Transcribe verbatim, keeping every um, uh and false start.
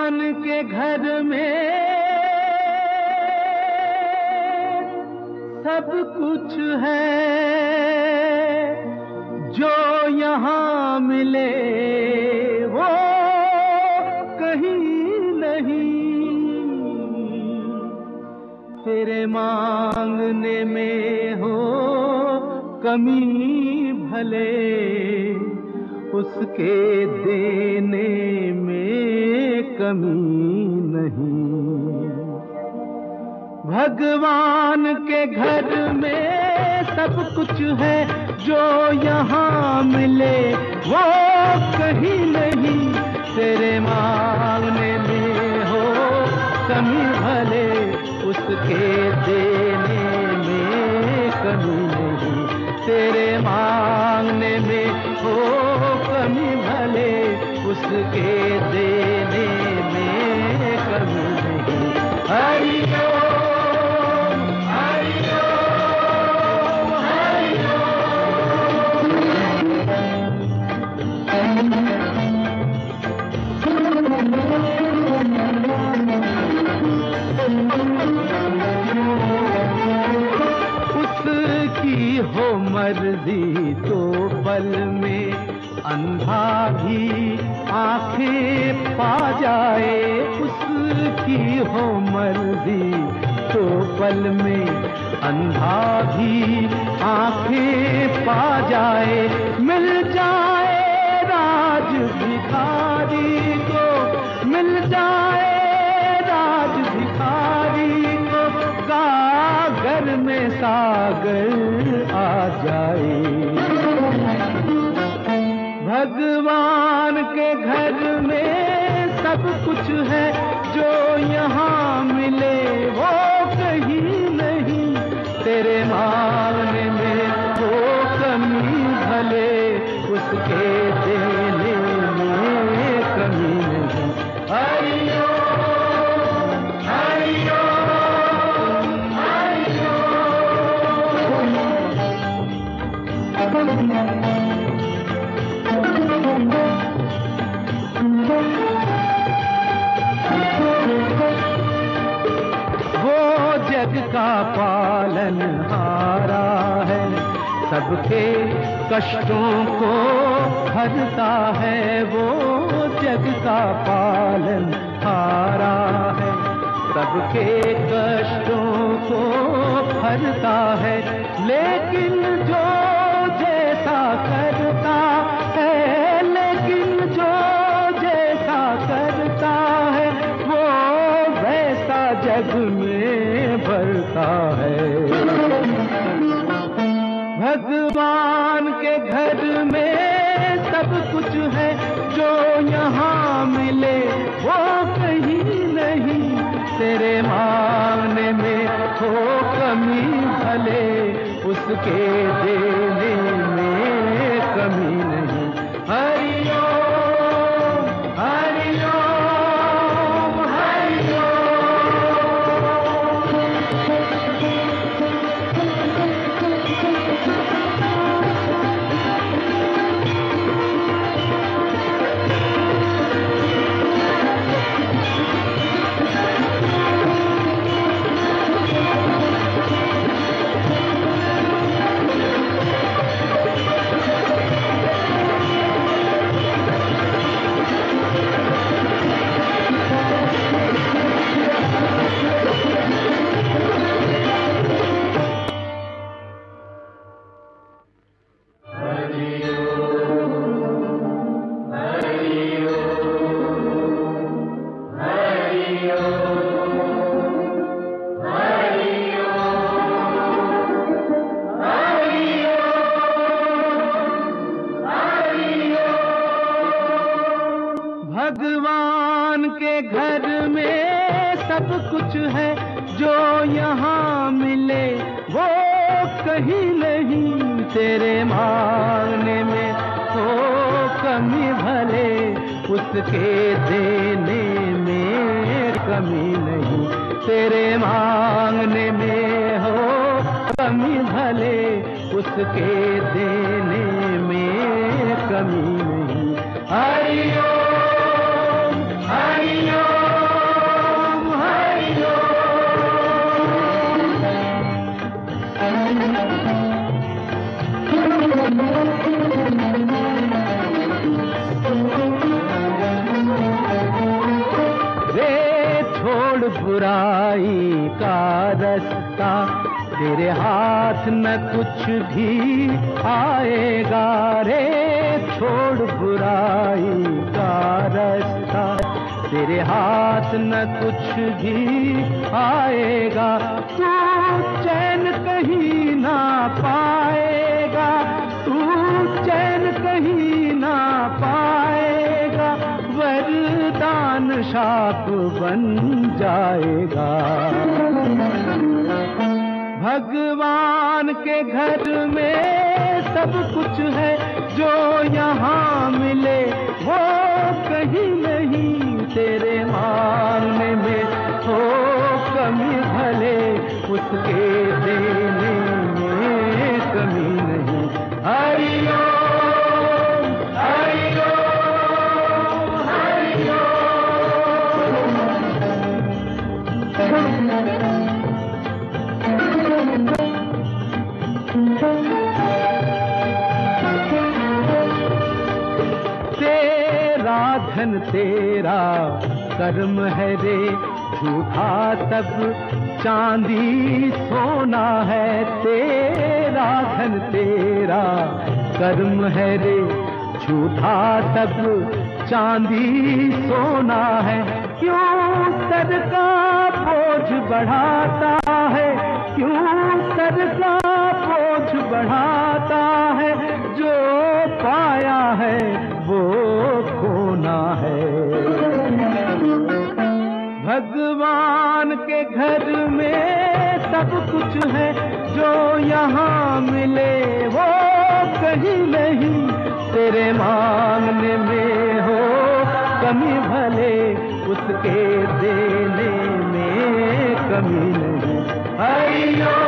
भगवान के घर में सब कुछ है, जो यहाँ मिले वो कहीं नहीं। तेरे मांगने में हो कमी भले, उसके देने में कमी नहीं। भगवान के घर में सब कुछ है, जो यहाँ मिले वो कहीं नहीं। तेरे मांगने में हो कमी भले, उसके देने में कमी नहीं। तेरे मांगने में हो कमी भले, उसके देने में कमी नहीं। हरि ओम, हरि ओम, हरि उसकी हो मर्जी तो पल में अंधा भी आंखें पा जाए। उसकी हो मर्जी तो पल में अंधा भी आंखें पा जाए। मिल जाए राज भिखारी को, मिल जाए राज भिखारी को, गागर में सागर आ जाए। भगवान के घर में सब कुछ है, जो यहाँ मिले वो कहीं नहीं। तेरे मांगने में वो कमी भले, उसके देने में कमी नहीं। हरि ओम, हरि ओम, हरि ओम। जग का पालन हारा है, सबके कष्टों को हरता है। वो जग का पालन हारा है, सबके कष्टों को हरता है। लेकिन जो जैसा करता है, लेकिन जो जैसा करता है, वो वैसा जग में भरता है। भगवान के घर में सब कुछ है, जो यहाँ मिले वो कहीं नहीं। तेरे मांगने में हो कमी भले, उसके देने में कमी नहीं। हरि ओम, हरि ओम, हरि ओम। भगवान के घर में सब कुछ है, जो यहाँ मिले वो कहीं नहीं। तेरे मांगने में हो कमी भले, उसके देने में कमी नहीं। तेरे मांगने में हो कमी भले, उसके देने में कमी नहीं। हरि ओम, हरि ओम। छोड़ बुराई का रास्ता, तेरे हाथ न कुछ भी आएगा रे। छोड़ बुराई का रास्ता, तेरे हाथ न कुछ भी आएगा। तू चैन कहीं ना पाएगा, तू चैन कहीं ना पाएगा, वरदान शाप बन जाएगा। भगवान के घर में सब कुछ है, जो यहाँ मिले वो कहीं नहीं। तेरे मांगने में हो कमी भले, उसके देने में कमी नहीं। हरि ओम, हरि ओम, हरि तेरा धन तेरा कर्म है रे, झूठा सब चांदी सोना है। तेरा धन तेरा कर्म है रे, झूठा सब चांदी सोना है। क्यों सर का बोझ बढ़ाता है, क्यों सर का बोझ बढ़ाता है, जो पाया है वो खोना है। भगवान के घर में सब कुछ है, जो यहाँ मिले वो कहीं नहीं। तेरे मांगने में हो कमी भले, उसके देने में कमी नहीं। हरि ओम।